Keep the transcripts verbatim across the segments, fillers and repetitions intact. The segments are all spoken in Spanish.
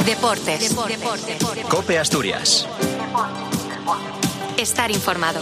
Deportes. Deportes. COPE Asturias. Estar informado.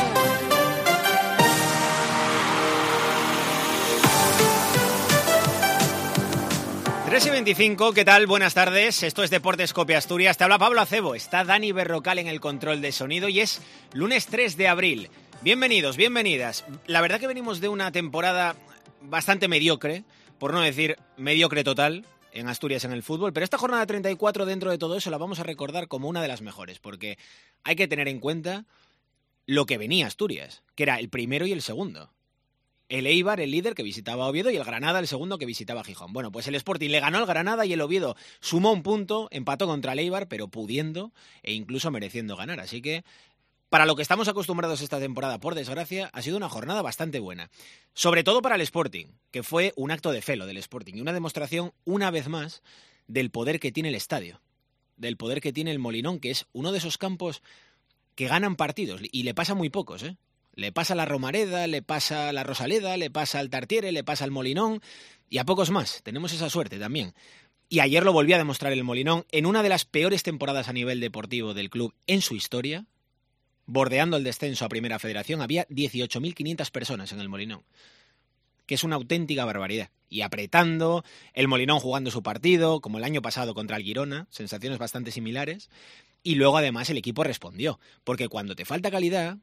tres y veinticinco, ¿qué tal? Buenas tardes, esto es Deportes COPE Asturias, te habla Pablo Acebo, está Dani Berrocal en el control de sonido y es lunes tres de abril. Bienvenidos, bienvenidas. La verdad que venimos de una temporada bastante mediocre, por no decir mediocre total, en Asturias en el fútbol, pero esta jornada treinta y cuatro dentro de todo eso la vamos a recordar como una de las mejores, porque hay que tener en cuenta lo que venía Asturias, que era el primero y el segundo. El Eibar, el líder, que visitaba a Oviedo, y el Granada, el segundo, que visitaba a Gijón. Bueno, pues el Sporting le ganó al Granada y el Oviedo sumó un punto, empató contra el Eibar, pero pudiendo e incluso mereciendo ganar. Así que, para lo que estamos acostumbrados esta temporada, por desgracia, ha sido una jornada bastante buena. Sobre todo para el Sporting, que fue un acto de fe lo del Sporting y una demostración, una vez más, del poder que tiene el estadio, del poder que tiene el Molinón, que es uno de esos campos que ganan partidos, y le pasa muy pocos, ¿eh? Le pasa a la Romareda, le pasa a la Rosaleda, le pasa al Tartiere, le pasa al Molinón y a pocos más. Tenemos esa suerte también. Y ayer lo volvió a demostrar el Molinón en una de las peores temporadas a nivel deportivo del club en su historia, bordeando el descenso a Primera Federación. Había dieciocho mil quinientas personas en el Molinón, que es una auténtica barbaridad. Y apretando, el Molinón jugando su partido, como el año pasado contra el Girona, sensaciones bastante similares. Y luego además el equipo respondió, porque cuando te falta calidad,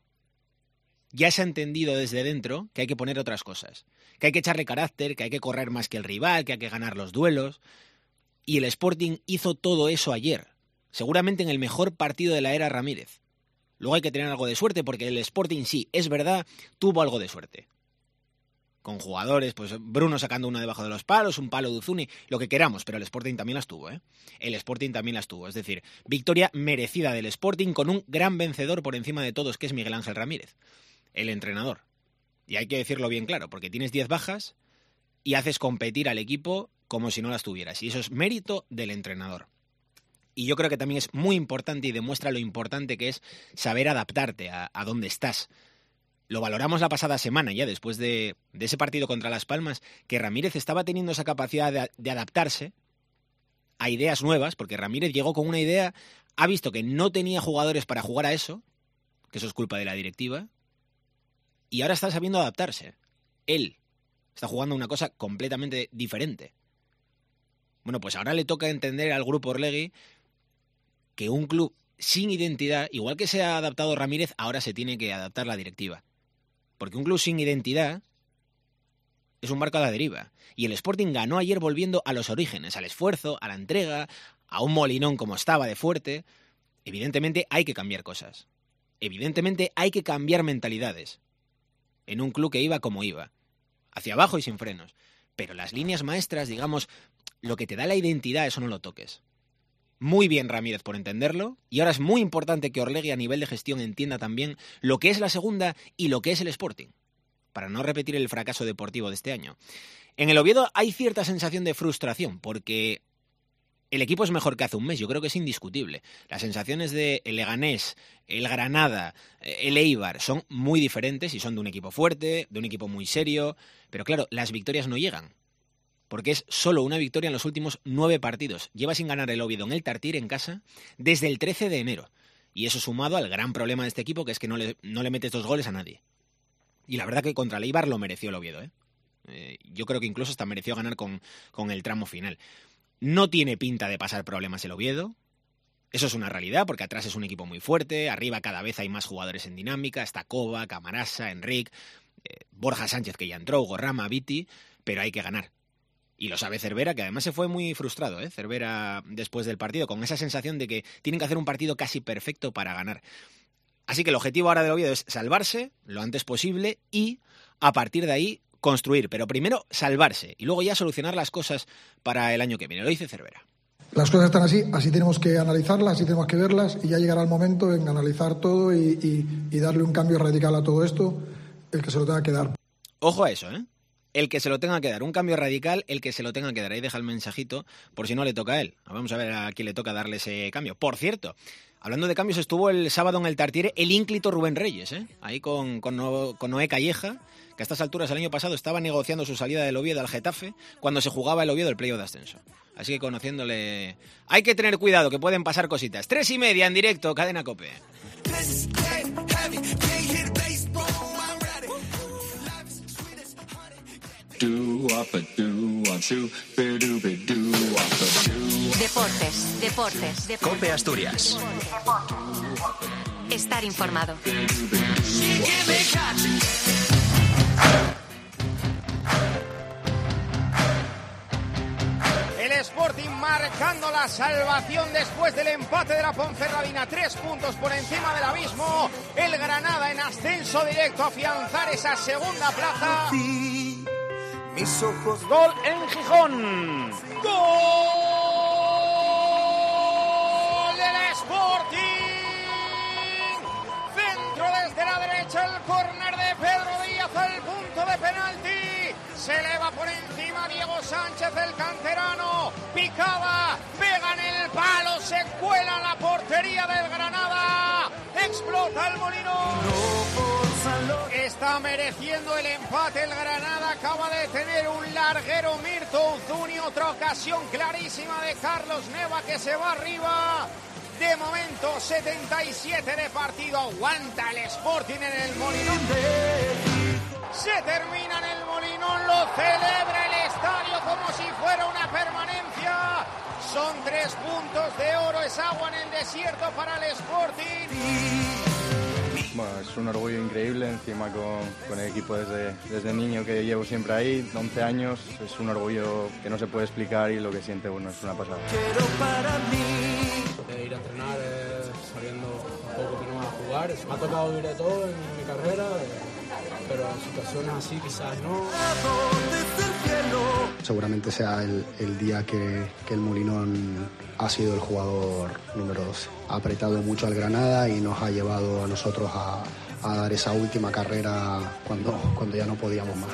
ya se ha entendido desde dentro que hay que poner otras cosas, que hay que echarle carácter, que hay que correr más que el rival, que hay que ganar los duelos. Y el Sporting hizo todo eso ayer, seguramente en el mejor partido de la era Ramírez. Luego hay que tener algo de suerte, porque el Sporting sí, es verdad, tuvo algo de suerte. Con jugadores, pues Bruno sacando uno debajo de los palos, un palo de Uzuni, lo que queramos, pero el Sporting también las tuvo, ¿eh? El Sporting también las tuvo, es decir, victoria merecida del Sporting con un gran vencedor por encima de todos, que es Miguel Ángel Ramírez, el entrenador. Y hay que decirlo bien claro, porque tienes diez bajas y haces competir al equipo como si no las tuvieras. Y eso es mérito del entrenador. Y yo creo que también es muy importante y demuestra lo importante que es saber adaptarte a, a dónde estás. Lo valoramos la pasada semana ya, después de, de ese partido contra Las Palmas, que Ramírez estaba teniendo esa capacidad de, de adaptarse a ideas nuevas, porque Ramírez llegó con una idea, ha visto que no tenía jugadores para jugar a eso, que eso es culpa de la directiva, y ahora está sabiendo adaptarse. Él está jugando una cosa completamente diferente. Bueno, pues ahora le toca entender al grupo Orlegui que un club sin identidad, igual que se ha adaptado Ramírez, ahora se tiene que adaptar la directiva. Porque un club sin identidad es un barco a la deriva. Y el Sporting ganó ayer volviendo a los orígenes, al esfuerzo, a la entrega, a un Molinón como estaba de fuerte. Evidentemente hay que cambiar cosas. Evidentemente hay que cambiar mentalidades. En un club que iba como iba, hacia abajo y sin frenos. Pero las líneas maestras, digamos, lo que te da la identidad, eso no lo toques. Muy bien Ramírez por entenderlo, y ahora es muy importante que Orlegui a nivel de gestión entienda también lo que es la segunda y lo que es el Sporting, para no repetir el fracaso deportivo de este año. En el Oviedo hay cierta sensación de frustración, porque el equipo es mejor que hace un mes, yo creo que es indiscutible. Las sensaciones de el Leganés, el Granada, el Eibar son muy diferentes y son de un equipo fuerte, de un equipo muy serio, pero claro, las victorias no llegan, porque es solo una victoria en los últimos nueve partidos. Lleva sin ganar el Oviedo en el Tartiere en casa desde el trece de enero, y eso sumado al gran problema de este equipo, que es que no le, no le metes dos goles a nadie. Y la verdad que contra el Eibar lo mereció el Oviedo, ¿eh? Eh, yo creo que incluso hasta mereció ganar con, con el tramo final. No tiene pinta de pasar problemas el Oviedo. Eso es una realidad, porque atrás es un equipo muy fuerte, arriba cada vez hay más jugadores en dinámica, está Cova, Camarasa, Enric, eh, Borja Sánchez, que ya entró, Gorrama, Viti, pero hay que ganar. Y lo sabe Cervera, que además se fue muy frustrado, ¿eh? Cervera después del partido, con esa sensación de que tienen que hacer un partido casi perfecto para ganar. Así que el objetivo ahora del Oviedo es salvarse lo antes posible y, a partir de ahí, construir, pero primero salvarse y luego ya solucionar las cosas para el año que viene. Lo dice Cervera. Las cosas están así, así tenemos que analizarlas, así tenemos que verlas, y ya llegará el momento en analizar todo y, y, y darle un cambio radical a todo esto, el que se lo tenga que dar. Ojo a eso, ¿eh? el que se lo tenga que dar. Un cambio radical, el que se lo tenga que dar. Ahí deja el mensajito por si no le toca a él. Vamos a ver a quién le toca darle ese cambio. Por cierto, hablando de cambios, estuvo el sábado en el Tartiere el ínclito Rubén Reyes, ¿eh? Ahí con, con, no, con Noé Calleja, que a estas alturas el año pasado estaba negociando su salida del Oviedo al Getafe cuando se jugaba el Oviedo el playoff de ascenso. Así que conociéndole... Hay que tener cuidado, que pueden pasar cositas. Tres y media en directo, Cadena COPE. Deportes, deportes, deportes. COPE Asturias. Estar informado. El Sporting marcando la salvación después del empate de la Ponferradina. Tres puntos por encima del abismo. El Granada en ascenso directo a afianzar esa segunda plaza. Mis ojos. Gol en Gijón. Gol del Sporting. Centro desde la derecha, el córner de Pedro Díaz al punto de penalti. Se eleva por encima Diego Sánchez, el canterano. Picada, pega en el palo, se cuela en la portería del Granada. Explota el Molinón. Está mereciendo el empate el Granada. Acaba de tener un larguero Mirto Uzuni. Otra ocasión clarísima de Carlos Neva que se va arriba. De momento setenta y siete de partido. Aguanta el Sporting en el Molinón. Se termina en el Molinón. Lo celebra el estadio como si fuera una permanencia. Son tres puntos de oro. Es agua en el desierto para el Sporting. Bueno, es un orgullo increíble, encima con, con el equipo desde, desde niño que llevo siempre ahí, once años, es un orgullo que no se puede explicar y lo que siente uno es una pasada. Quiero para mí. De ir a entrenar eh, sabiendo un poco que no va a jugar, me ha tocado vivir de todo en mi carrera, eh, pero en situaciones así quizás no. Seguramente sea el, el día que, que el Molinón ha sido el jugador número doce. Ha apretado mucho al Granada y nos ha llevado a nosotros a, a dar esa última carrera cuando, cuando ya no podíamos más.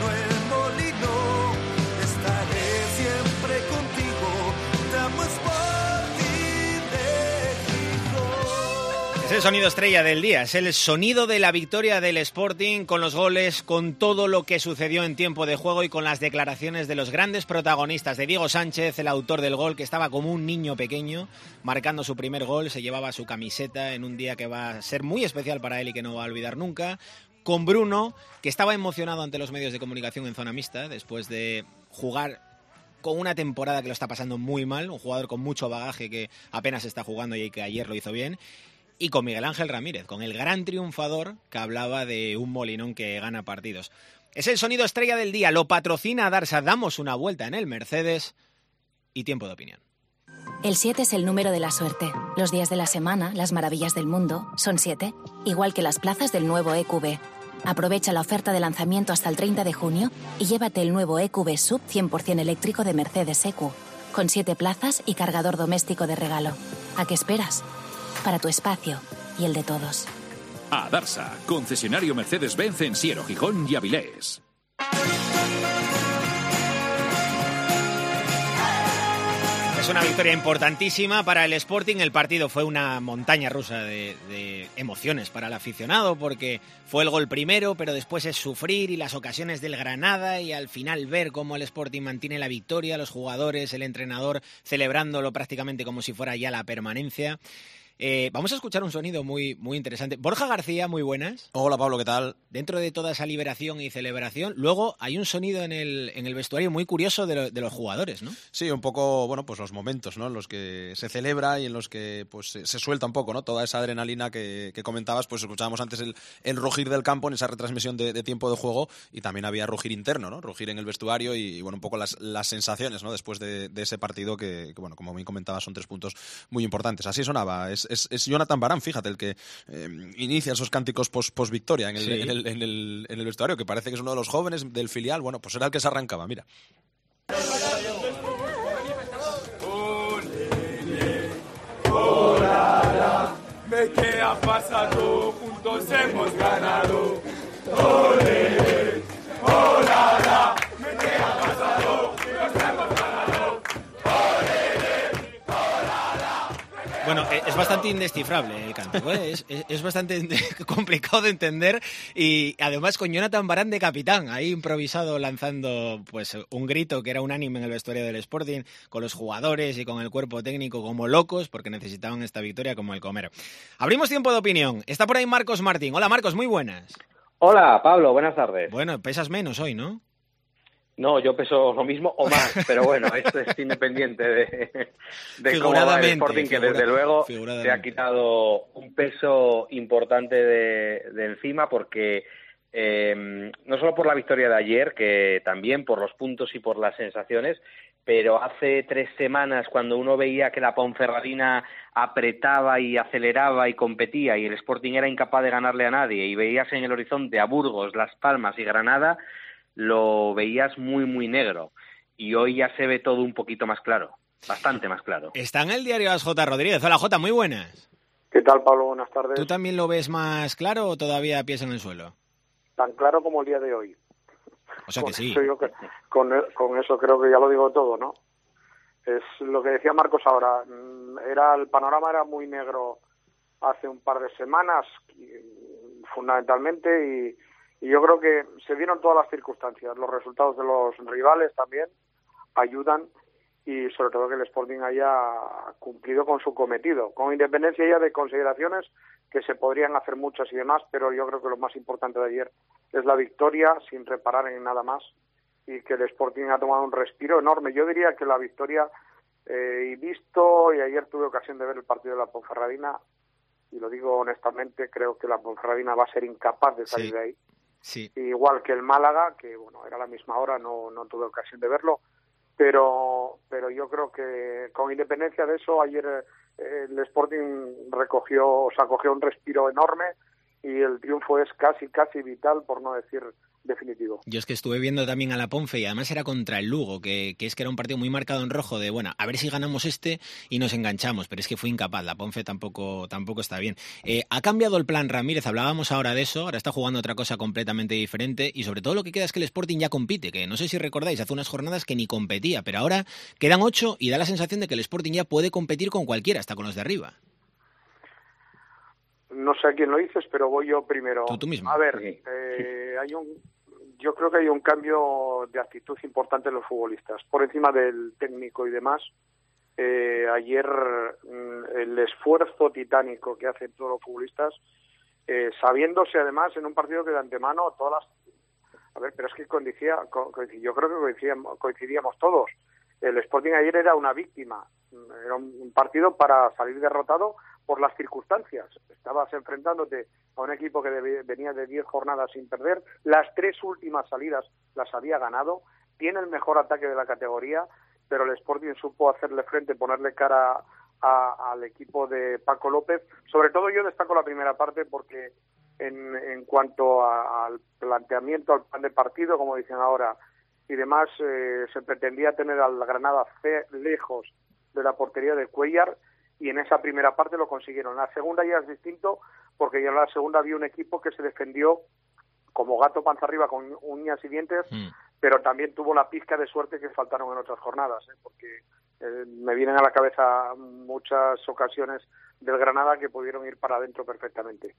Es el sonido estrella del día, es el sonido de la victoria del Sporting con los goles, con todo lo que sucedió en tiempo de juego y con las declaraciones de los grandes protagonistas, de Diego Sánchez, el autor del gol, que estaba como un niño pequeño marcando su primer gol, se llevaba su camiseta en un día que va a ser muy especial para él y que no va a olvidar nunca, con Bruno, que estaba emocionado ante los medios de comunicación en zona mixta después de jugar con una temporada que lo está pasando muy mal, un jugador con mucho bagaje que apenas está jugando y que ayer lo hizo bien. Y con Miguel Ángel Ramírez, con el gran triunfador que hablaba de un Molinón que gana partidos. Es el sonido estrella del día, lo patrocina Darsa. Damos una vuelta en el Mercedes y tiempo de opinión. El siete es el número de la suerte. Los días de la semana, las maravillas del mundo, son siete, igual que las plazas del nuevo E Q B. Aprovecha la oferta de lanzamiento hasta el treinta de junio y llévate el nuevo E Q B Sub cien por ciento eléctrico de Mercedes E Q, con siete plazas y cargador doméstico de regalo. ¿A qué esperas? Para tu espacio y el de todos. A Darsa, concesionario Mercedes-Benz en Siero, Gijón y Avilés. Es una victoria importantísima para el Sporting. El partido fue una montaña rusa de, de emociones para el aficionado porque fue el gol primero, pero después es sufrir y las ocasiones del Granada y al final ver cómo el Sporting mantiene la victoria, los jugadores, el entrenador celebrándolo prácticamente como si fuera ya la permanencia. Eh, vamos a escuchar un sonido muy, muy interesante. Borja García, muy buenas. Hola Pablo, ¿qué tal? Dentro de toda esa liberación y celebración, luego hay un sonido en el, en el vestuario muy curioso de, lo, de los jugadores, ¿no? Sí, un poco, bueno, pues los momentos, ¿no? En los que se celebra y en los que pues se, se suelta un poco, ¿no? Toda esa adrenalina que, que comentabas, pues escuchábamos antes el, el rugir del campo en esa retransmisión de, de tiempo de juego y también había rugir interno, ¿no? Rugir en el vestuario y, y bueno, un poco las, las sensaciones, ¿no? Después de, de ese partido que, que, bueno, como bien comentabas, son tres puntos muy importantes. Así sonaba. Es, es, es Jonathan Barán, fíjate, el que eh, inicia esos cánticos post, post victoria en el, sí. en, el, en, el, en el vestuario, que parece que es uno de los jóvenes del filial. Bueno, pues era el que se arrancaba, mira. Hola, ve que ha pasado, juntos hemos ganado. Ole, hola, Bueno, es bastante indescifrable el cántico, ¿eh? es, es, es bastante complicado de entender y además con Jonathan Varane de capitán, ahí improvisado lanzando pues un grito que era unánime en el vestuario del Sporting, con los jugadores y con el cuerpo técnico como locos porque necesitaban esta victoria como el comer. Abrimos tiempo de opinión. Está por ahí Marcos Martín. Hola Marcos, muy buenas. Hola Pablo, buenas tardes. Bueno, pesas menos hoy, ¿no? No, yo peso lo mismo o más, pero bueno, esto es independiente de, de cómo va el Sporting, que desde luego se ha quitado un peso importante de, de encima, porque eh, no solo por la victoria de ayer, que también por los puntos y por las sensaciones, pero hace tres semanas, cuando uno veía que la Ponferradina apretaba y aceleraba y competía y el Sporting era incapaz de ganarle a nadie, y veías en el horizonte a Burgos, Las Palmas y Granada, lo veías muy, muy negro. Y hoy ya se ve todo un poquito más claro, bastante más claro. Está en el diario Las J. Rodríguez. Hola, Jota, muy buenas. ¿Qué tal, Pablo? Buenas tardes. ¿Tú también lo ves más claro o todavía pies en el suelo? Tan claro como el día de hoy. O sea que sí. Eso que, con, con eso creo que ya lo digo todo, ¿no? Es lo que decía Marcos ahora. Era el panorama era muy negro hace un par de semanas, fundamentalmente, y Y yo creo que se dieron todas las circunstancias. Los resultados de los rivales también ayudan, y sobre todo que el Sporting haya cumplido con su cometido, con independencia ya de consideraciones que se podrían hacer muchas y demás, pero yo creo que lo más importante de ayer es la victoria, sin reparar en nada más, y que el Sporting ha tomado un respiro enorme. Yo diría que la victoria, eh, y visto, y ayer tuve ocasión de ver el partido de la Ponferradina, y lo digo honestamente, creo que la Ponferradina va a ser incapaz de salir sí. de ahí. Sí. Igual que el Málaga, que bueno, era la misma hora, no, no tuve ocasión de verlo, pero pero yo creo que con independencia de eso, ayer eh, el Sporting recogió, o sea, cogió un respiro enorme, y el triunfo es casi, casi vital, por no decir definitivo. Yo es que estuve viendo también a la Ponfe, y además era contra el Lugo, que, que es que era un partido muy marcado en rojo de, bueno, a ver si ganamos este y nos enganchamos, pero es que fue incapaz. La Ponfe tampoco tampoco está bien. Eh, ha cambiado el plan Ramírez, hablábamos ahora de eso, ahora está jugando otra cosa completamente diferente, y sobre todo lo que queda es que el Sporting ya compite, que no sé si recordáis, hace unas jornadas que ni competía, pero ahora quedan ocho y da la sensación de que el Sporting ya puede competir con cualquiera, hasta con los de arriba. No sé a quién lo dices, pero voy yo primero. Tú, tú mismo. A ver, sí. eh, hay un, yo creo que hay un cambio de actitud importante en los futbolistas, por encima del técnico y demás. Eh, ayer el esfuerzo titánico que hacen todos los futbolistas, eh, sabiéndose además en un partido que de antemano todas las... A ver, pero es que coincidía, coincidía, yo creo que coincidíamos, coincidíamos todos. El Sporting ayer era una víctima, era un partido para salir derrotado por las circunstancias. Estabas enfrentándote a un equipo que de, venía de diez jornadas sin perder, las tres últimas salidas las había ganado, tiene el mejor ataque de la categoría, pero el Sporting supo hacerle frente, ponerle cara a, al equipo de Paco López. Sobre todo yo destaco la primera parte, porque en, en cuanto a, al planteamiento, al plan de partido, como dicen ahora, y demás, eh, se pretendía tener al Granada C lejos de la portería de Cuéllar, y en esa primera parte lo consiguieron. La segunda ya es distinto, porque ya en la segunda había un equipo que se defendió como gato panza arriba con uñas y dientes, mm. pero también tuvo la pizca de suerte que faltaron en otras jornadas, ¿eh? porque eh, me vienen a la cabeza muchas ocasiones del Granada que pudieron ir para adentro perfectamente.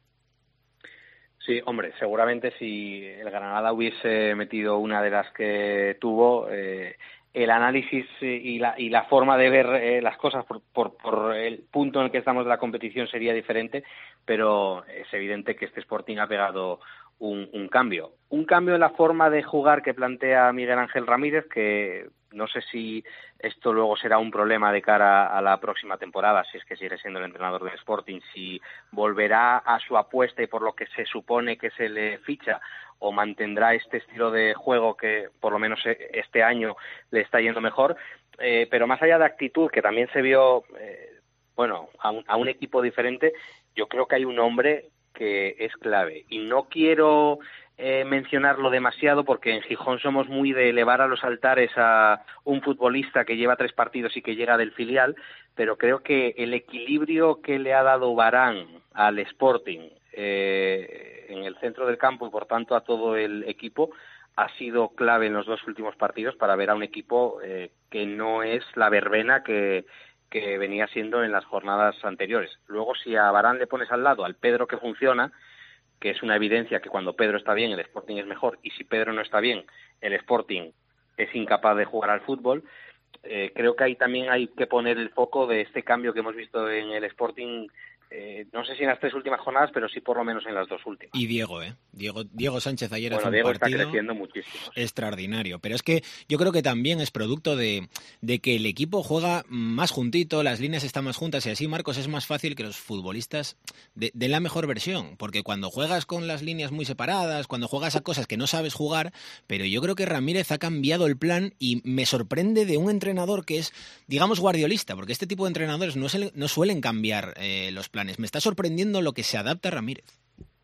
Sí, hombre, seguramente si el Granada hubiese metido una de las que tuvo, eh, el análisis y la, y la forma de ver eh, las cosas por, por, por el punto en el que estamos de la competición sería diferente, pero es evidente que este Sporting ha pegado un, un cambio. Un cambio en la forma de jugar que plantea Miguel Ángel Ramírez, que no sé si esto luego será un problema de cara a la próxima temporada, si es que sigue siendo el entrenador del Sporting, si volverá a su apuesta y por lo que se supone que se le ficha, o mantendrá este estilo de juego que por lo menos este año le está yendo mejor, eh, pero más allá de actitud, que también se vio, eh, bueno, a un, a un equipo diferente, yo creo que hay un hombre que es clave, y no quiero eh, mencionarlo demasiado porque en Gijón somos muy de elevar a los altares a un futbolista que lleva tres partidos y que llega del filial, pero creo que el equilibrio que le ha dado Varane al Sporting eh, en el centro del campo y por tanto a todo el equipo ha sido clave en los dos últimos partidos para ver a un equipo eh, que no es la verbena que que venía siendo en las jornadas anteriores. Luego, si a Varane le pones al lado al Pedro que funciona, que es una evidencia que cuando Pedro está bien el Sporting es mejor, y si Pedro no está bien el Sporting es incapaz de jugar al fútbol, eh, creo que ahí también hay que poner el foco de este cambio que hemos visto en el Sporting, eh, no sé si en las tres últimas jornadas, pero sí por lo menos en las dos últimas. Y Diego, ¿eh? Diego, Diego Sánchez ayer bueno, hace un Diego partido está creciendo muchísimo. Extraordinario, pero es que yo creo que también es producto de, de que el equipo juega más juntito, las líneas están más juntas y así, Marcos, es más fácil que los futbolistas den de la mejor versión, porque cuando juegas con las líneas muy separadas, cuando juegas a cosas que no sabes jugar, pero yo creo que Ramírez ha cambiado el plan y me sorprende de un entrenador que es, digamos, guardiolista, porque este tipo de entrenadores no, se, no suelen cambiar eh, los planes. Me está sorprendiendo lo que se adapta a Ramírez.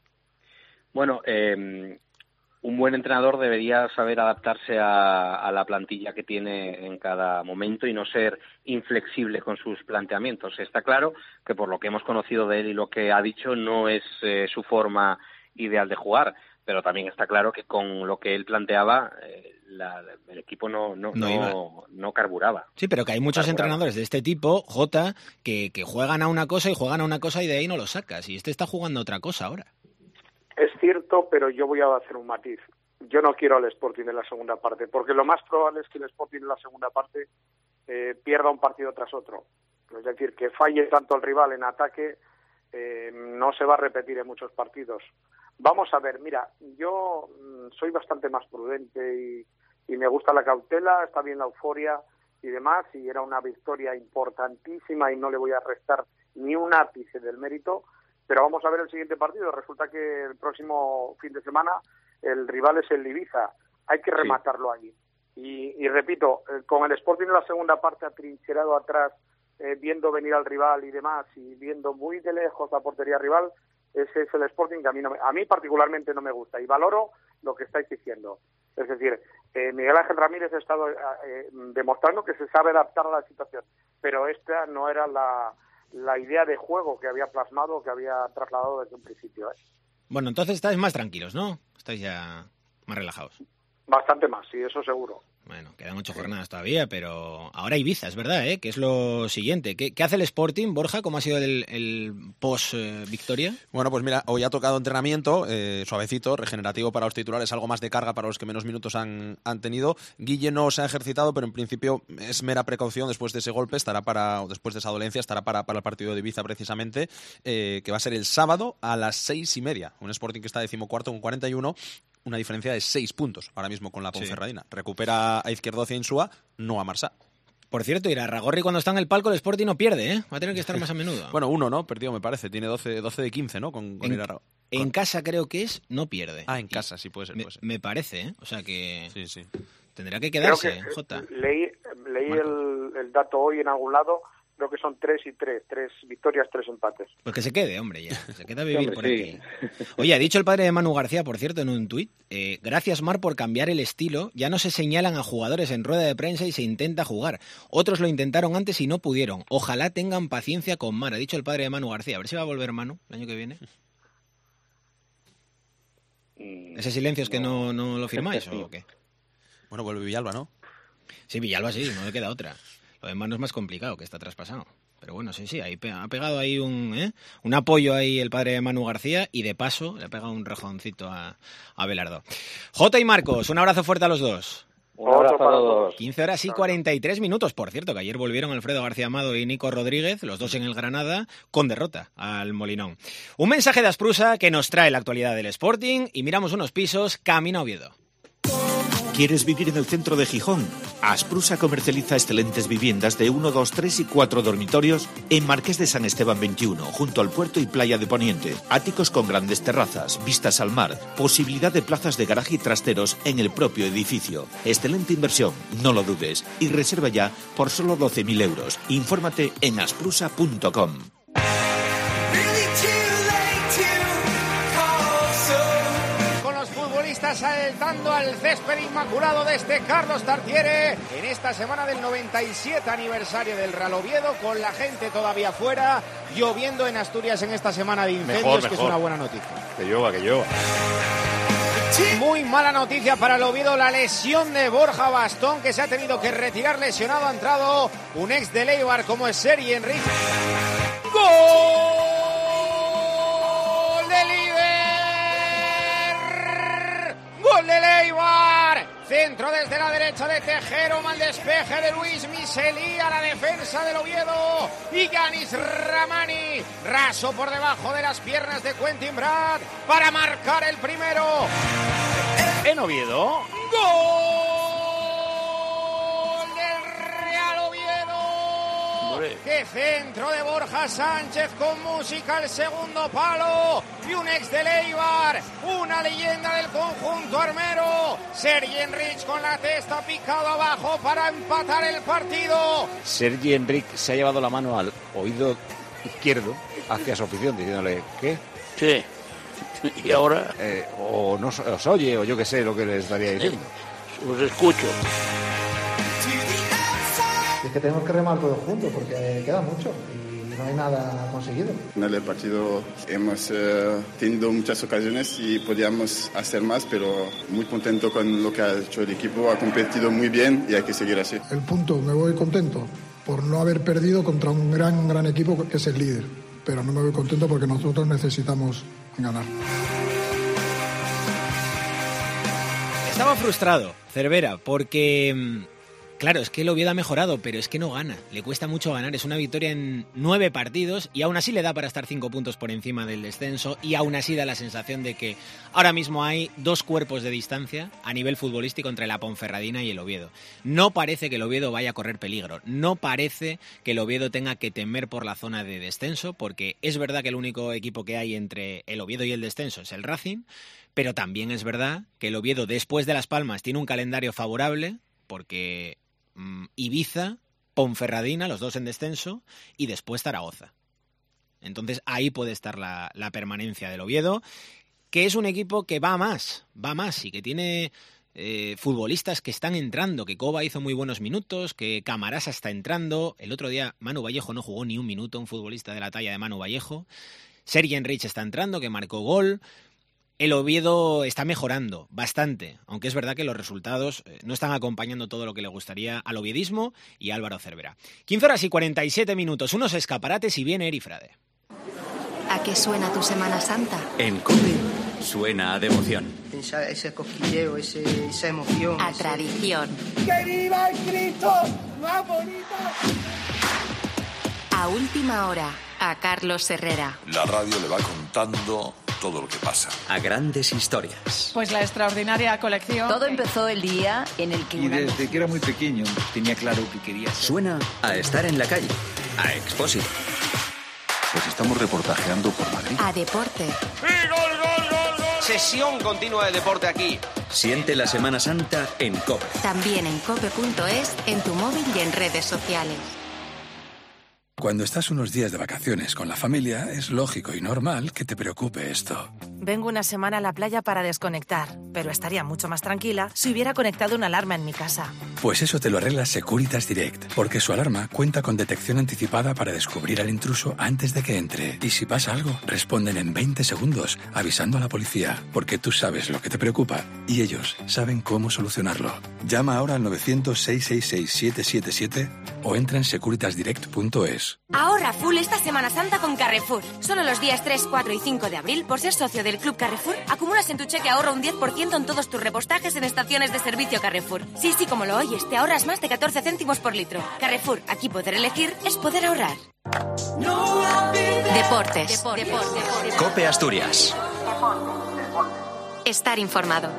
Bueno, eh, un buen entrenador debería saber adaptarse a, a la plantilla que tiene en cada momento y no ser inflexible con sus planteamientos. Está claro que por lo que hemos conocido de él y lo que ha dicho no es eh, su forma ideal de jugar, pero también está claro que con lo que él planteaba eh, la, el equipo no no, no, no, no carburaba. Sí, pero que hay muchos carburaba. entrenadores de este tipo, Jota, que, que juegan a una cosa y juegan a una cosa y de ahí no lo sacas. Y este está jugando a otra cosa ahora. Es cierto, pero yo voy a hacer un matiz. Yo no quiero al Sporting en la segunda parte, porque lo más probable es que el Sporting en la segunda parte eh, pierda un partido tras otro. Es decir, que falle tanto el rival en ataque eh, no se va a repetir en muchos partidos. Vamos a ver, mira, yo mm, soy bastante más prudente y, y me gusta la cautela, está bien la euforia y demás, y era una victoria importantísima y no le voy a restar ni un ápice del mérito, pero vamos a ver el siguiente partido. Resulta que el próximo fin de semana el rival es el Ibiza, hay que rematarlo allí. Y, y repito, eh, con el Sporting en la segunda parte atrincherado atrás, eh, viendo venir al rival y demás, y viendo muy de lejos la portería rival, ese es el Sporting que a mí, no me, a mí particularmente no me gusta, y valoro lo que estáis diciendo. Es decir, eh, Miguel Ángel Ramírez ha estado eh, demostrando que se sabe adaptar a la situación, pero esta no era la, la idea de juego que había plasmado, que había trasladado desde un principio. ¿eh? Bueno, entonces estáis más tranquilos, ¿no? Estáis ya más relajados. Bastante más, sí, eso seguro. Bueno, quedan ocho jornadas todavía, pero ahora Ibiza, es verdad, ¿eh? Que es lo siguiente. ¿Qué, qué hace el Sporting, Borja? ¿Cómo ha sido el, el post-victoria? Eh, bueno, pues mira, hoy ha tocado entrenamiento, eh, suavecito, regenerativo para los titulares, algo más de carga para los que menos minutos han, han tenido. Guille no se ha ejercitado, pero en principio es mera precaución después de ese golpe, estará para, o después de esa dolencia, estará para, para el partido de Ibiza precisamente, eh, que va a ser el sábado a las seis y media. Un Sporting que está decimocuarto con cuarenta y uno, una diferencia de seis puntos ahora mismo con la Ponferradina. Sí. Recupera a Izquierdocia e Insúa, no a Marsá. Por cierto, Irarragorri cuando está en el palco el Sporting no pierde, ¿eh? Va a tener que estar más a menudo. Bueno, uno, ¿no? Perdió, me parece. Tiene doce, doce de quince, ¿no? Con, con en, Irarragorri. En casa creo que es, no pierde. Ah, en casa, sí puede ser. Me, puede ser. me parece, ¿eh? O sea que sí, sí. tendrá que quedarse, creo que, Jota. Leí, leí el, el dato hoy en algún lado. Creo que son tres y tres, tres victorias, tres empates. Pues que se quede, hombre, ya. Se queda a vivir hombre, por sí. aquí. Oye, ha dicho el padre de Manu García, por cierto, en un tuit, eh, gracias, Mar, por cambiar el estilo. Ya no se señalan a jugadores en rueda de prensa y se intenta jugar. Otros lo intentaron antes y no pudieron. Ojalá tengan paciencia con Mar, ha dicho el padre de Manu García. A ver si va a volver Manu el año que viene. ¿Ese silencio es que no, no lo firmáis o qué? Bueno, vuelve Villalba, ¿no? Sí, Villalba sí, no le queda otra. Lo demás no es más complicado, que está traspasado. Pero bueno, sí, sí, ahí ha pegado ahí un, ¿eh? un apoyo ahí el padre de Manu García y de paso le ha pegado un rejoncito a, a Belardo. Jota y Marcos, un abrazo fuerte a los dos. Un abrazo a todos. quince horas y cuarenta y tres minutos, por cierto, que ayer volvieron Alfredo García Amado y Nico Rodríguez, los dos en el Granada, con derrota al Molinón. Un mensaje de Asprusa que nos trae la actualidad del Sporting y miramos unos pisos camino a Oviedo. ¿Quieres vivir en el centro de Gijón? Asprusa comercializa excelentes viviendas de uno, dos, tres y cuatro dormitorios en Marqués de San Esteban veintiuno, junto al puerto y playa de Poniente. Áticos con grandes terrazas, vistas al mar, posibilidad de plazas de garaje y trasteros en el propio edificio. Excelente inversión, no lo dudes. Y reserva ya por solo doce mil euros. Infórmate en asprusa punto com. Saltando al césped inmaculado de este Carlos Tartiere en esta semana del noventa y siete aniversario del Real Oviedo, con la gente todavía fuera, lloviendo en Asturias en esta semana de incendios, mejor, mejor. Que es una buena noticia. Que llueva, que llueva. Muy mala noticia para el Oviedo, la lesión de Borja Bastón, que se ha tenido que retirar lesionado. Ha entrado un ex de Eibar como es Sergi Enrique. ¡Gol de líder! ¡Gol de Eibar! Centro desde la derecha de Tejero, mal despeje de Luis Miselí a la defensa del Oviedo. Y Yanis Ramani, raso por debajo de las piernas de Quentin Brad para marcar el primero. En Oviedo, ¡gol del Real Oviedo! ¡Qué centro de Borja Sánchez con música al segundo palo! Y un ex de Eibar, una leyenda del conjunto armero, Sergi Enrique con la testa picado abajo para empatar el partido. Sergi Enrique se ha llevado la mano al oído izquierdo hacia su afición diciéndole ¿qué? Sí. ¿Y ahora? Eh, o no os oye, o yo qué sé lo que les estaría diciendo. Eh, os escucho. Es que tenemos que remar todos juntos porque queda mucho y no hay nada conseguido. En el partido hemos eh, tenido muchas ocasiones y podíamos hacer más, pero muy contento con lo que ha hecho el equipo. Ha competido muy bien y hay que seguir así. El punto, me voy contento por no haber perdido contra un gran, gran equipo que es el líder. Pero no me voy contento porque nosotros necesitamos ganar. Estaba frustrado Cervera porque, claro, es que el Oviedo ha mejorado, pero es que no gana. Le cuesta mucho ganar. Es una victoria en nueve partidos y aún así le da para estar cinco puntos por encima del descenso y aún así da la sensación de que ahora mismo hay dos cuerpos de distancia a nivel futbolístico entre la Ponferradina y el Oviedo. No parece que el Oviedo vaya a correr peligro. No parece que el Oviedo tenga que temer por la zona de descenso, porque es verdad que el único equipo que hay entre el Oviedo y el descenso es el Racing, pero también es verdad que el Oviedo, después de Las Palmas, tiene un calendario favorable, porque mmm, Ibiza, Ponferradina, los dos en descenso, y después Zaragoza. Entonces ahí puede estar la, la permanencia del Oviedo, que es un equipo que va más, va más y que tiene eh, futbolistas que están entrando, que Coba hizo muy buenos minutos, que Camarasa está entrando. El otro día Manu Vallejo no jugó ni un minuto, un futbolista de la talla de Manu Vallejo. Sergi Enrique está entrando, que marcó gol. El Oviedo está mejorando bastante, aunque es verdad que los resultados no están acompañando todo lo que le gustaría al oviedismo y a Álvaro Cervera. quince horas y cuarenta y siete minutos, unos escaparates y viene Eri Frade. ¿A qué suena tu Semana Santa? En COPE suena a devoción. Esa, ese cosquilleo, ese, esa emoción. A ese... tradición. ¡Que viva el Cristo más bonito! A última hora, a Carlos Herrera. La radio le va contando todo lo que pasa. A grandes historias. Pues la extraordinaria colección. Todo empezó el día en el que... Y desde que era muy pequeño tenía claro que quería ser. Suena a estar en la calle. A Expósito. Pues estamos reportajeando por Madrid. A deporte. ¡Y gol, gol, gol, gol! Sesión continua de deporte aquí. Siente la Semana Santa en COPE. También en cope punto es, en tu móvil y en redes sociales. Cuando estás unos días de vacaciones con la familia, es lógico y normal que te preocupe esto. Vengo una semana a la playa para desconectar, pero estaría mucho más tranquila si hubiera conectado una alarma en mi casa. Pues eso te lo arregla Securitas Direct, porque su alarma cuenta con detección anticipada para descubrir al intruso antes de que entre. Y si pasa algo, responden en veinte segundos, avisando a la policía, porque tú sabes lo que te preocupa y ellos saben cómo solucionarlo. Llama ahora al novecientos, seiscientos sesenta y seis, siete siete siete o entra en securitas direct punto es. Ahorra full esta Semana Santa con Carrefour. Solo los días tres, cuatro y cinco de abril, por ser socio del Club Carrefour, acumulas en tu cheque ahorro un diez por ciento en todos tus repostajes en estaciones de servicio Carrefour. Sí, sí, como lo oyes, te ahorras más de catorce céntimos por litro. Carrefour, aquí poder elegir es poder ahorrar. Deportes. Deportes. Deportes. COPE Asturias. Estar informado.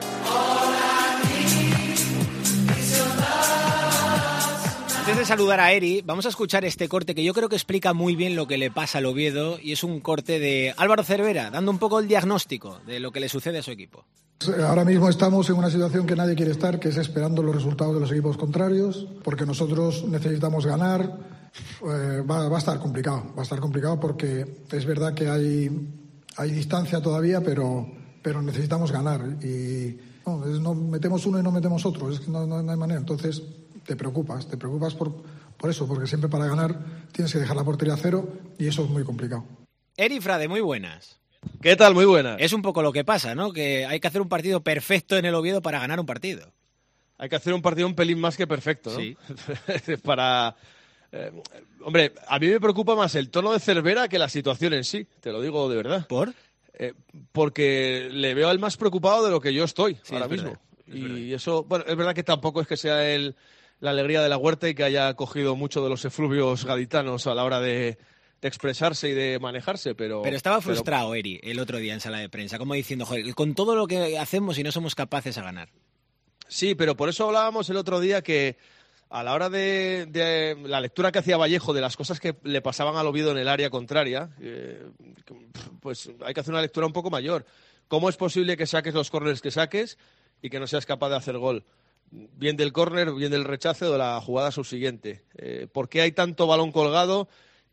Antes de saludar a Eri, vamos a escuchar este corte que yo creo que explica muy bien lo que le pasa al Oviedo, y es un corte de Álvaro Cervera, dando un poco el diagnóstico de lo que le sucede a su equipo. Ahora mismo estamos en una situación que nadie quiere estar, que es esperando los resultados de los equipos contrarios, porque nosotros necesitamos ganar. Eh, va, va a estar complicado, va a estar complicado porque es verdad que hay, hay distancia todavía, pero, pero necesitamos ganar. Y no, es, no metemos uno y no metemos otro, es que no, no, no hay manera. Entonces te preocupas, te preocupas por, por eso, porque siempre para ganar tienes que dejar la portería a cero y eso es muy complicado. Eri Frade, muy buenas. ¿Qué tal? Muy buenas. Es un poco lo que pasa, ¿no? Que hay que hacer un partido perfecto en el Oviedo para ganar un partido. Hay que hacer un partido un pelín más que perfecto, ¿no? Sí. para... Eh, hombre, a mí me preocupa más el tono de Cervera que la situación en sí, te lo digo de verdad. ¿Por? Eh, porque le veo al más preocupado de lo que yo estoy sí, ahora es mismo. Verdad, es y verdad. eso, bueno, es verdad que tampoco es que sea el, la alegría de la huerta y que haya cogido mucho de los efluvios gaditanos a la hora de, de expresarse y de manejarse, pero... Pero estaba frustrado, pero... Eri, el otro día en sala de prensa, como diciendo, joder, con todo lo que hacemos y no somos capaces a ganar. Sí, pero por eso hablábamos el otro día que a la hora de, de la lectura que hacía Vallejo de las cosas que le pasaban al Oviedo en el área contraria, eh, pues hay que hacer una lectura un poco mayor. ¿Cómo es posible que saques los córneres que saques y que no seas capaz de hacer gol? Bien del córner, bien del rechace o de la jugada subsiguiente. Eh, ¿Por qué hay tanto balón colgado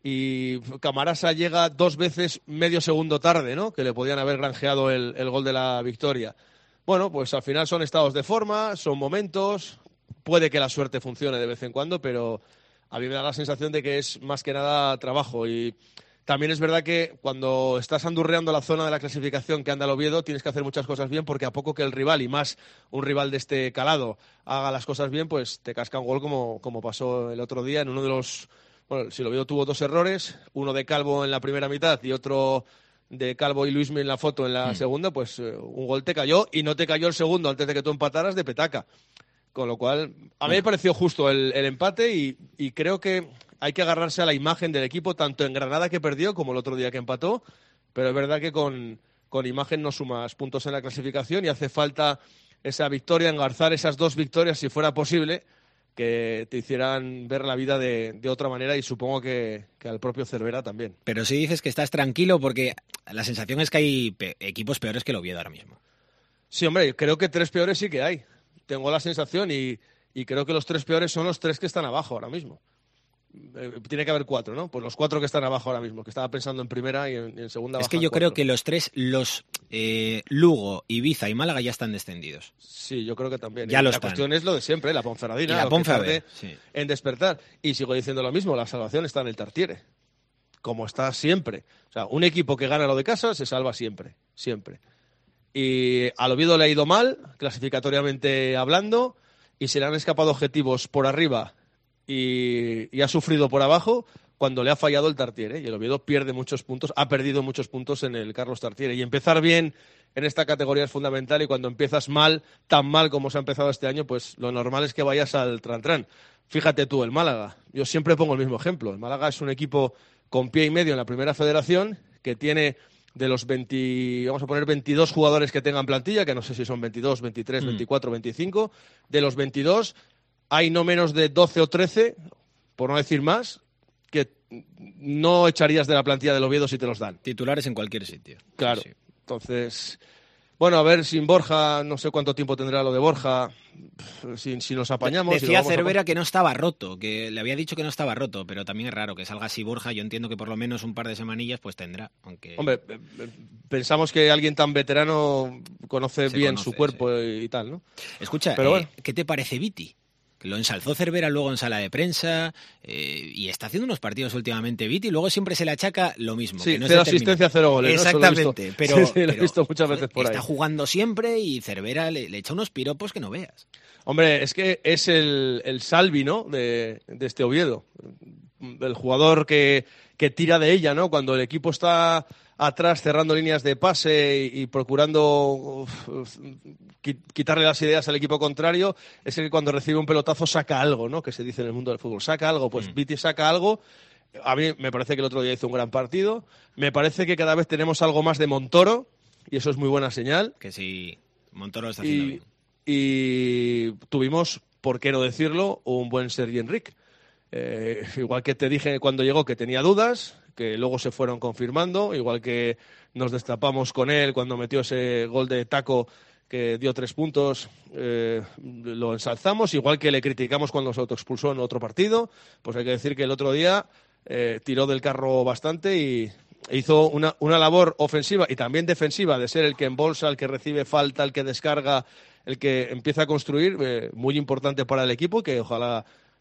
y Camarasa llega dos veces medio segundo tarde, ¿no? Que le podían haber granjeado el, el gol de la victoria? Bueno, pues al final son estados de forma, son momentos, puede que la suerte funcione de vez en cuando, pero a mí me da la sensación de que es más que nada trabajo. Y también es verdad que cuando estás andurreando la zona de la clasificación que anda el Oviedo, tienes que hacer muchas cosas bien, porque a poco que el rival, y más un rival de este calado, haga las cosas bien, pues te casca un gol como, como pasó el otro día en uno de los... Bueno, si el Oviedo tuvo dos errores, uno de Calvo en la primera mitad y otro de Calvo y Luismi en la foto en la mm. segunda, pues eh, un gol te cayó y no te cayó el segundo antes de que tú empataras de petaca. Con lo cual, a mí me pareció justo el, el empate y, y creo que hay que agarrarse a la imagen del equipo, tanto en Granada, que perdió, como el otro día que empató, pero es verdad que con, con imagen no sumas puntos en la clasificación y hace falta esa victoria, engarzar esas dos victorias, si fuera posible, que te hicieran ver la vida de, de otra manera, y supongo que, que al propio Cervera también. Pero sí dices que estás tranquilo porque la sensación es que hay pe- equipos peores que el Oviedo ahora mismo. Sí, hombre, creo que tres peores sí que hay. Tengo la sensación y, y creo que los tres peores son los tres que están abajo ahora mismo. Eh, tiene que haber cuatro, ¿no? Pues los cuatro que están abajo ahora mismo, que estaba pensando en primera y en, en segunda. Es que yo cuatro. creo que los tres, los eh, Lugo, Ibiza y Málaga ya están descendidos. Sí, yo creo que también. Ya ¿eh? lo la están. cuestión es lo de siempre, ¿eh? La Ponferradina. Y la Ponferradina, sí. En despertar. Y sigo diciendo lo mismo, la salvación está en el Tartiere. Como está siempre. O sea, un equipo que gana lo de casa se salva siempre. Siempre. Y al Oviedo le ha ido mal, clasificatoriamente hablando, y se le han escapado objetivos por arriba y, y ha sufrido por abajo cuando le ha fallado el Tartiere. Y el Oviedo pierde muchos puntos, ha perdido muchos puntos en el Carlos Tartiere. Y empezar bien en esta categoría es fundamental, y cuando empiezas mal, tan mal como se ha empezado este año, pues lo normal es que vayas al tran-tran. Fíjate tú, el Málaga. Yo siempre pongo el mismo ejemplo. El Málaga es un equipo con pie y medio en la primera federación, que tiene de los veinte, vamos a poner veintidós jugadores que tengan plantilla, que no sé si son veintidós, veintitrés, mm. veinticuatro, veinticinco, de los veintidós hay no menos de doce o trece, por no decir más, que no echarías de la plantilla del Oviedo si te los dan. Titulares en cualquier sitio. Claro, sí, sí. Entonces, bueno, a ver, sin Borja, no sé cuánto tiempo tendrá lo de Borja, si, si nos apañamos. Decía si Cervera a... que no estaba roto, que le había dicho que no estaba roto, pero también es raro que salga así Borja. Yo entiendo que por lo menos un par de semanillas pues tendrá. Aunque... Hombre, pensamos que alguien tan veterano conoce Se bien conoce, su cuerpo sí. y tal, ¿no? Escucha, pero eh, bueno. ¿qué te parece Viti? Que lo ensalzó Cervera luego en sala de prensa eh, y está haciendo unos partidos últimamente Viti, y luego siempre se le achaca lo mismo. Sí, que no cero asistencia, cero goles. Exactamente, ¿no? Lo he pero, sí, sí, pero lo he visto muchas veces por está ahí. jugando siempre y Cervera le, le echa unos piropos que no veas. Hombre, es que es el, el Salvi, ¿no? De, de este Oviedo. El jugador que, que tira de ella, ¿no? Cuando el equipo está atrás cerrando líneas de pase y, y procurando uf, uf, quitarle las ideas al equipo contrario, es el que cuando recibe un pelotazo saca algo, ¿no? Que se dice en el mundo del fútbol. Saca algo, pues mm. Viti saca algo. A mí me parece que el otro día hizo un gran partido. Me parece que cada vez tenemos algo más de Montoro, y eso es muy buena señal. Que sí, Montoro está haciendo y, bien. Y tuvimos, por qué no decirlo, un buen Sergi Enrique. Eh, igual que te dije cuando llegó que tenía dudas, que luego se fueron confirmando, igual que nos destapamos con él cuando metió ese gol de taco que dio tres puntos, eh, lo ensalzamos, igual que le criticamos cuando se autoexpulsó en otro partido. Pues hay que decir que el otro día eh, tiró del carro bastante y hizo una, una labor ofensiva y también defensiva, de ser el que embolsa, el que recibe falta, el que descarga, el que empieza a construir, eh, muy importante para el equipo, que ojalá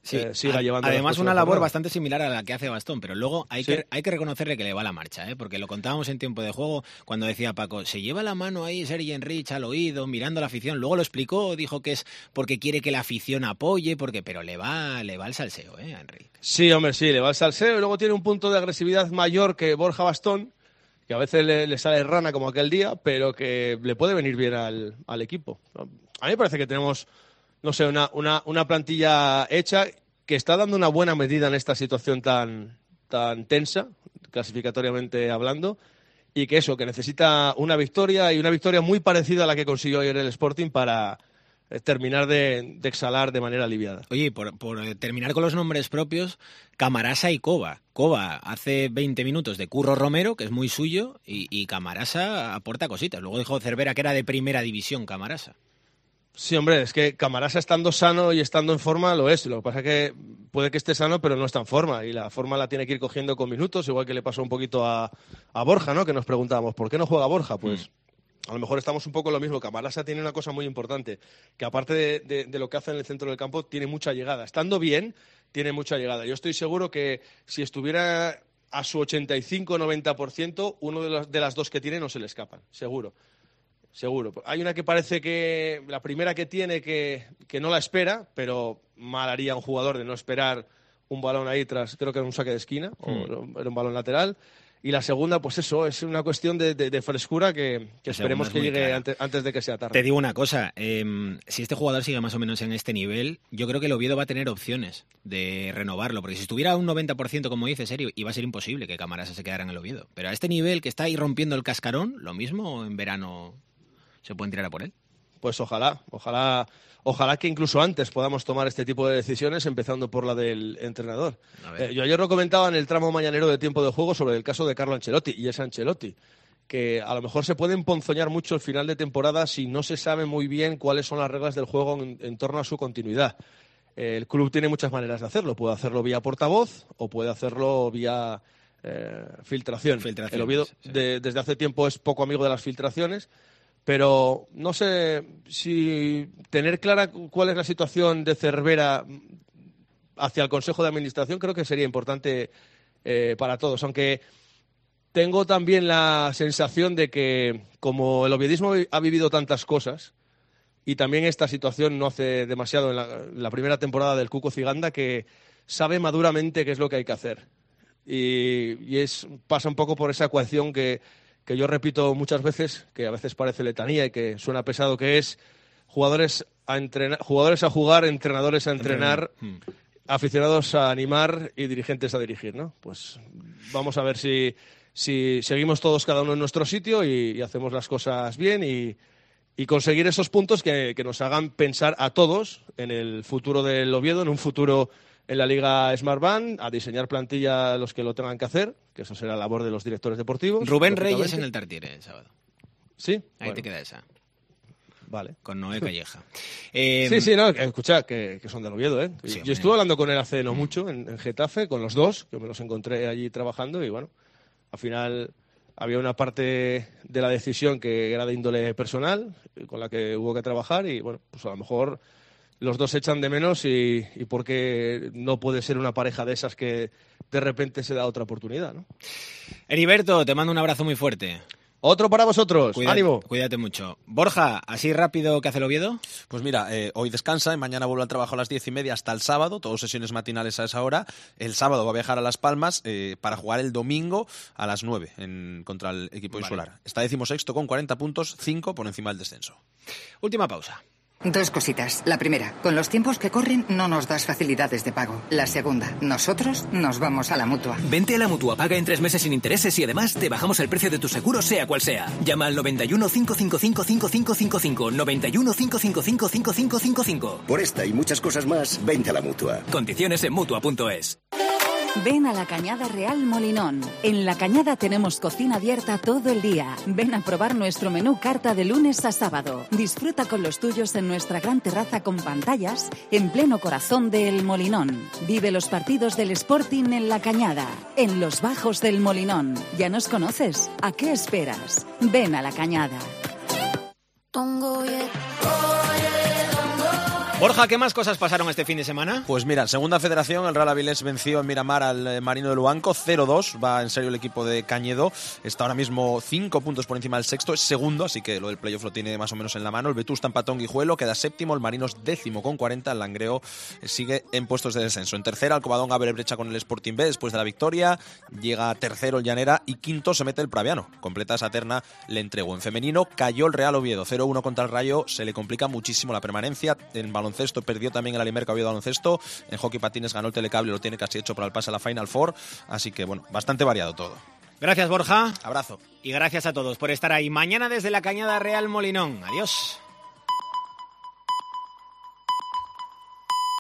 Sí, eh, siga a, llevando. Además, una labor bastante similar a la que hace Bastón, pero luego hay, sí. que, hay que reconocerle que le va la marcha, ¿eh? Porque lo contábamos en tiempo de juego cuando decía Paco, se lleva la mano ahí Sergi Enrich al oído, mirando a la afición. Luego lo explicó, dijo que es porque quiere que la afición apoye, porque pero le va, le va el salseo, ¿eh, a Enrich? Sí, hombre, sí, le va el salseo y luego tiene un punto de agresividad mayor que Borja Bastón, que a veces le, le sale rana como aquel día, pero que le puede venir bien al, al equipo. A mí me parece que tenemos, no sé, una, una, una plantilla hecha que está dando una buena medida en esta situación tan, tan tensa, clasificatoriamente hablando, y que eso, que necesita una victoria, y una victoria muy parecida a la que consiguió ayer el Sporting para terminar de, de exhalar de manera aliviada. Oye, por, por terminar con los nombres propios, Camarasa y Cova. Cova hace veinte minutos de Curro Romero, que es muy suyo, y, y Camarasa aporta cositas. Luego dijo Cervera que era de primera división Camarasa. Sí, hombre, es que Camarasa estando sano y estando en forma lo es. Lo que pasa es que puede que esté sano, pero no está en forma. Y la forma la tiene que ir cogiendo con minutos, igual que le pasó un poquito a, a Borja, ¿no? Que nos preguntábamos, ¿por qué no juega Borja? Pues mm. a lo mejor estamos un poco lo mismo. Camarasa tiene una cosa muy importante, que aparte de, de, de lo que hace en el centro del campo, tiene mucha llegada. Estando bien, tiene mucha llegada. Yo estoy seguro que si estuviera a su ochenta y cinco noventa por ciento, uno de, los, de las dos que tiene no se le escapan, seguro. Seguro. Hay una que parece que la primera que tiene que, que no la espera, pero mal haría un jugador de no esperar un balón ahí tras, creo que era un saque de esquina, mm. o era un balón lateral. Y la segunda, pues eso, es una cuestión de, de, de frescura que, que esperemos que llegue antes, antes de que sea tarde. Te digo una cosa, eh, si este jugador sigue más o menos en este nivel, yo creo que el Oviedo va a tener opciones de renovarlo, porque si estuviera a un noventa por ciento, como dice Sergio, iba a ser imposible que Camarasa se quedara en el Oviedo. Pero a este nivel que está ahí rompiendo el cascarón, lo mismo en verano se pueden tirar a por él. Pues ojalá, ojalá, ojalá que incluso antes podamos tomar este tipo de decisiones, empezando por la del entrenador. Eh, yo ayer lo comentaba en el tramo mañanero de tiempo de juego sobre el caso de Carlo Ancelotti, y es Ancelotti, que a lo mejor se puede emponzoñar mucho el final de temporada si no se sabe muy bien cuáles son las reglas del juego en, en torno a su continuidad. Eh, el club tiene muchas maneras de hacerlo, puede hacerlo vía portavoz o puede hacerlo vía eh, filtración. El Oviedo sí. de, desde hace tiempo es poco amigo de las filtraciones. Pero no sé si tener clara cuál es la situación de Cervera hacia el Consejo de Administración creo que sería importante eh, para todos. Aunque tengo también la sensación de que como el oviedismo ha vivido tantas cosas y también esta situación no hace demasiado en la, la primera temporada del Cuco Ciganda, que sabe maduramente qué es lo que hay que hacer. Y, y es pasa un poco por esa ecuación que... que yo repito muchas veces, que a veces parece letanía y que suena pesado, que es jugadores a entrenar, jugadores a jugar, entrenadores a entrenar, Entrenar. aficionados a animar y dirigentes a dirigir, ¿no? Pues vamos a ver si, si seguimos todos cada uno en nuestro sitio y, y hacemos las cosas bien y, y conseguir esos puntos que, que nos hagan pensar a todos en el futuro del Oviedo, en un futuro en la Liga Smartbank, a diseñar plantilla a los que lo tengan que hacer, que eso será labor de los directores deportivos. Rubén Reyes en el Tartiere el sábado. Sí. Ahí bueno. te queda esa. Vale. Con Noé Calleja. eh, sí, sí, no, escucha, que, que son del Oviedo, ¿eh? Sí, Yo estuve hablando con él hace no mucho en, en Getafe, con los dos, que me los encontré allí trabajando y bueno, al final había una parte de la decisión que era de índole personal, con la que hubo que trabajar y bueno, pues a lo mejor los dos se echan de menos y, y porque no puede ser una pareja de esas que de repente se da otra oportunidad, ¿no? Heriberto, te mando un abrazo muy fuerte. Otro para vosotros. Cuídate, ánimo. Cuídate mucho. Borja, ¿así rápido que hace el Oviedo? Pues mira, eh, hoy descansa y mañana vuelve al trabajo a las diez y media hasta el sábado, todas sesiones matinales a esa hora. El sábado va a viajar a Las Palmas eh, para jugar el domingo a las nueve en, contra el equipo Vale. insular. Está decimosexto con cuarenta puntos, cinco por encima del descenso. Última pausa. Dos cositas. La primera, con los tiempos que corren no nos das facilidades de pago. La segunda, nosotros nos vamos a la Mutua. Vente a la Mutua, paga en tres meses sin intereses y además te bajamos el precio de tu seguro sea cual sea. Llama al noventa y uno, cinco cinco cinco, cinco cinco cinco cinco, noventa y uno, cinco cinco cinco, cinco cinco cinco cinco. Por esta y muchas cosas más, vente a la Mutua. Condiciones en Mutua punto es. Ven a la Cañada Real Molinón. En La Cañada tenemos cocina abierta todo el día. Ven a probar nuestro menú carta de lunes a sábado. Disfruta con los tuyos en nuestra gran terraza con pantallas en pleno corazón de El Molinón. Vive los partidos del Sporting en La Cañada, en los bajos del Molinón. ¿Ya nos conoces? ¿A qué esperas? Ven a La Cañada. Borja, ¿qué más cosas pasaron este fin de semana? Pues mira, en segunda federación, el Real Avilés venció en Miramar al eh, Marino de Luanco cero dos. Va en serio el equipo de Cañedo. Está ahora mismo cinco puntos por encima del sexto. Es segundo, así que lo del playoff lo tiene más o menos en la mano. El Vetusta empató en Guijuelo, queda séptimo. El Marinos décimo con cuarenta. El Langreo eh, sigue en puestos de descenso. En tercera, el Covadonga abre brecha con el Sporting B después de la victoria. Llega tercero el Llanera y quinto se mete el Praviano. Completa esa terna, le entregó. En femenino cayó el Real Oviedo cero uno contra el Rayo. Se le complica muchísimo la permanencia. En baloncesto perdió también el Alimerca Oviedo baloncesto. En hockey patines ganó el Telecable, lo tiene casi hecho para el pase a la Final Four. Así que bueno, bastante variado todo. Gracias, Borja. Abrazo. Y gracias a todos por estar ahí. Mañana desde la Cañada Real Molinón. Adiós.